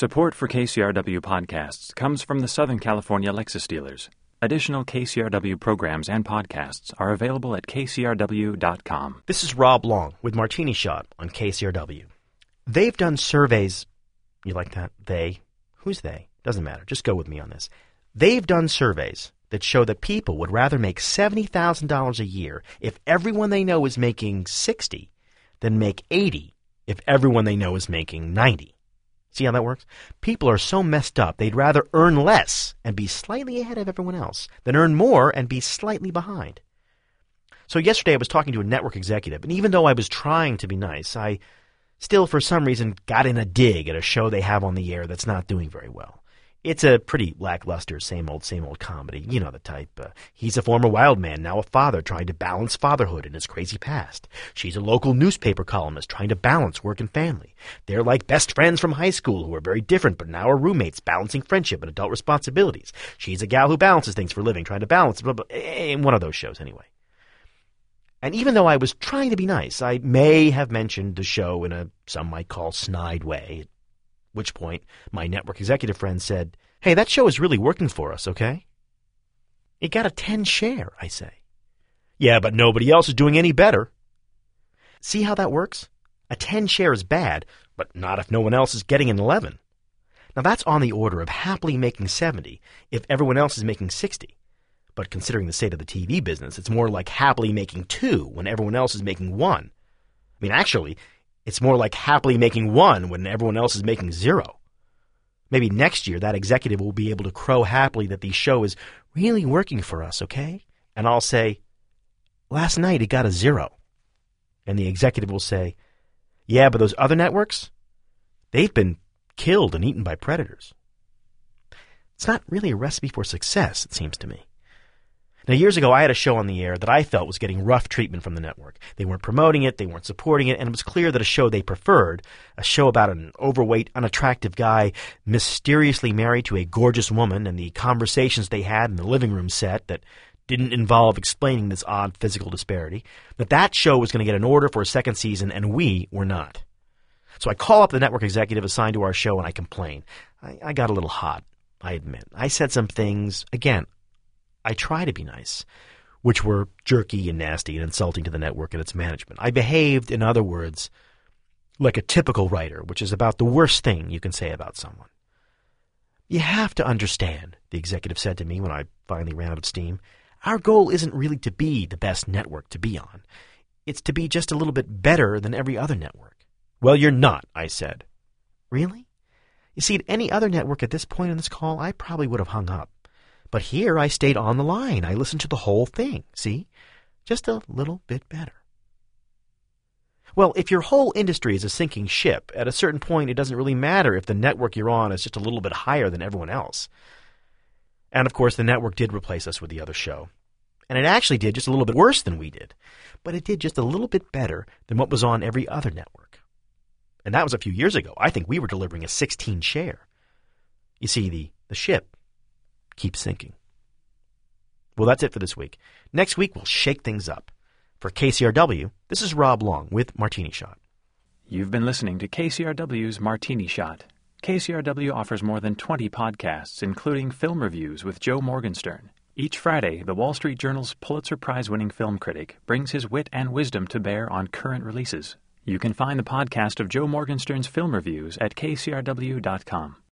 Support for KCRW podcasts comes from the Southern California Lexus dealers. Additional KCRW programs and podcasts are available at kcrw.com. This is Rob Long with Martini Shot on KCRW. They've done surveys. You like that? They? Who's they? Doesn't matter. Just go with me on this. They've done surveys that show that people would rather make $70,000 a year if everyone they know is making $60,000 than make $80,000 if everyone they know is making $90,000. See how that works? People are so messed up, they'd rather earn less and be slightly ahead of everyone else than earn more and be slightly behind. So yesterday I was talking to a network executive, and even though I was trying to be nice, I still, for some reason, got in a dig at a show they have on the air that's not doing very well. It's a pretty lackluster, same old comedy. You know the type. He's a former wild man, now a father, trying to balance fatherhood in his crazy past. She's a local newspaper columnist trying to balance work and family. They're like best friends from high school who are very different but now are roommates, balancing friendship and adult responsibilities. She's a gal who balances things for a living, trying to balance, blah, blah, in one of those shows anyway. And even though I was trying to be nice, I may have mentioned the show in a, some might call, snide way. At which point, my network executive friend said, "Hey, that show is really working for us, okay?" It got a 10 share, I say. "Yeah, but nobody else is doing any better." See how that works? A 10 share is bad, but not if no one else is getting an 11. Now that's on the order of happily making 70 if everyone else is making 60. But considering the state of the TV business, it's more like happily making 2 when everyone else is making 1. I mean, actually, it's more like happily making 1 when everyone else is making 0. Maybe next year that executive will be able to crow happily that the show is really working for us, okay? And I'll say, "Last night it got a 0. And the executive will say, "Yeah, but those other networks, they've been killed and eaten by predators." It's not really a recipe for success, it seems to me. Now, years ago, I had a show on the air that I felt was getting rough treatment from the network. They weren't promoting it, they weren't supporting it, and it was clear that a show they preferred, a show about an overweight, unattractive guy mysteriously married to a gorgeous woman and the conversations they had in the living room set that didn't involve explaining this odd physical disparity, that show was going to get an order for a second season, and we were not. So I call up the network executive assigned to our show and I complain. I got a little hot, I admit. I said some things, again, I try to be nice, which were jerky and nasty and insulting to the network and its management. I behaved, in other words, like a typical writer, which is about the worst thing you can say about someone. "You have to understand," the executive said to me when I finally ran out of steam, "our goal isn't really to be the best network to be on. It's to be just a little bit better than every other network." "Well, you're not," I said. "Really? You see, at any other network at this point in this call, I probably would have hung up. But here I stayed on the line. I listened to the whole thing. See? Just a little bit better." Well, if your whole industry is a sinking ship, at a certain point it doesn't really matter if the network you're on is just a little bit higher than everyone else. And of course the network did replace us with the other show. And it actually did just a little bit worse than we did. But it did just a little bit better than what was on every other network. And that was a few years ago. I think we were delivering a 16 share. You see, the ship keeps sinking. Well, that's it for this week. Next week, we'll shake things up. For KCRW, this is Rob Long with Martini Shot. You've been listening to KCRW's Martini Shot. KCRW offers more than 20 podcasts, including film reviews with Joe Morgenstern. Each Friday, the Wall Street Journal's Pulitzer Prize-winning film critic brings his wit and wisdom to bear on current releases. You can find the podcast of Joe Morgenstern's film reviews at kcrw.com.